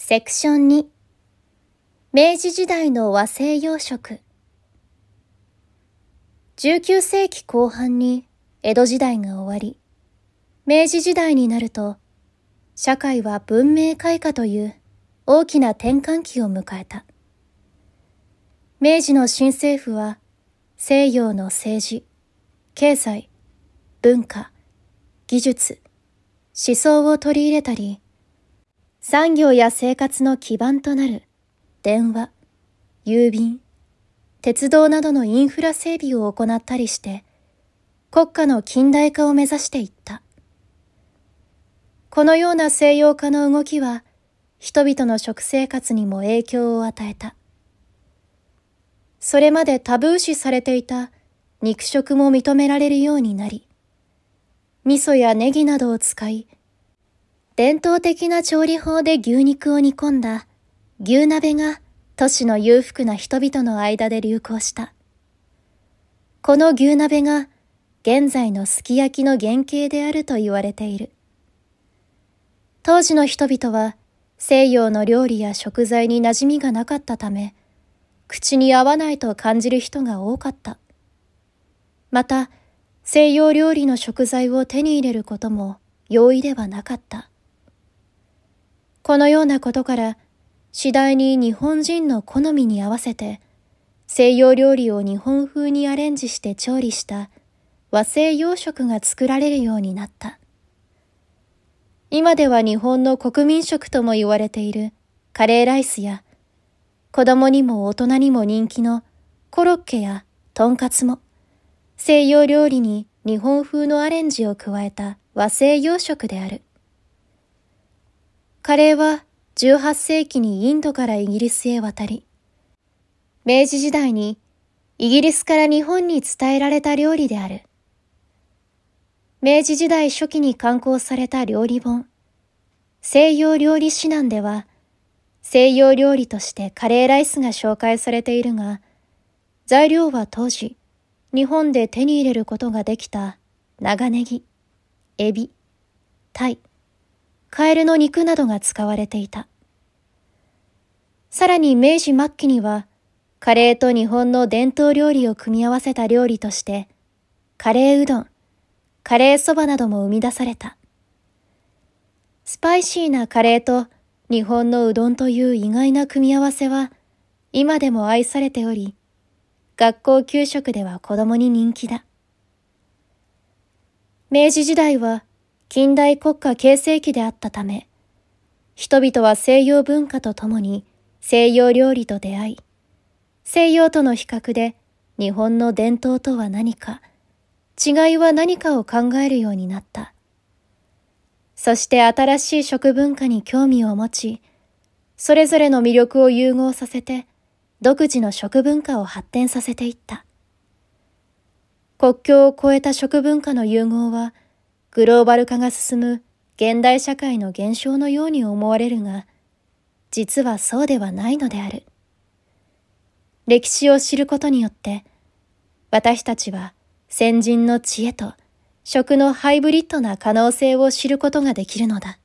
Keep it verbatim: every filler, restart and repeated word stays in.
セクションに、明治時代の和西洋食。じゅうきゅうせいきこう半に江戸時代が終わり、明治時代になると、社会は文明開化という大きな転換期を迎えた。明治の新政府は西洋の政治、経済、文化、技術、思想を取り入れたり、産業や生活の基盤となる電話、郵便、鉄道などのインフラ整備を行ったりして、国家の近代化を目指していった。このような西洋化の動きは、人々の食生活にも影響を与えた。それまでタブー視されていた肉食も認められるようになり、味噌やネギなどを使い、伝統的な調理法で牛肉を煮込んだ牛鍋が都市の裕福な人々の間で流行した。この牛鍋が現在のすき焼きの原型であると言われている。当時の人々は西洋の料理や食材に馴染みがなかったため、口に合わないと感じる人が多かった。また、西洋料理の食材を手に入れることも容易ではなかった。このようなことから、次第に日本人の好みに合わせて、西洋料理を日本風にアレンジして調理した和西洋食が作られるようになった。今では日本の国民食とも言われているカレーライスや、子供にも大人にも人気のコロッケやトンカツも、西洋料理に日本風のアレンジを加えた和西洋食である。カレーはじゅうはっせいきにインドからイギリスへ渡り、明治時代にイギリスから日本に伝えられた料理である。明治時代初期に刊行された料理本、西洋料理指南では、西洋料理としてカレーライスが紹介されているが、材料は当時、日本で手に入れることができた長ネギ、エビ、タイ、カエルの肉などが使われていた。さらに明治末期には、カレーと日本の伝統料理を組み合わせた料理として、カレーうどん、カレーそばなども生み出された。スパイシーなカレーと日本のうどんという意外な組み合わせは、今でも愛されており、学校給食では子供に人気だ。明治時代は近代国家形成期であったため、人々は西洋文化とともに西洋料理と出会い、西洋との比較で日本の伝統とは何か、違いは何かを考えるようになった。そして新しい食文化に興味を持ち、それぞれの魅力を融合させて、独自の食文化を発展させていった。国境を越えた食文化の融合は、グローバル化が進む現代社会の現象のように思われるが、実はそうではないのである。歴史を知ることによって、私たちは先人の知恵と食のハイブリッドな可能性を知ることができるのだ。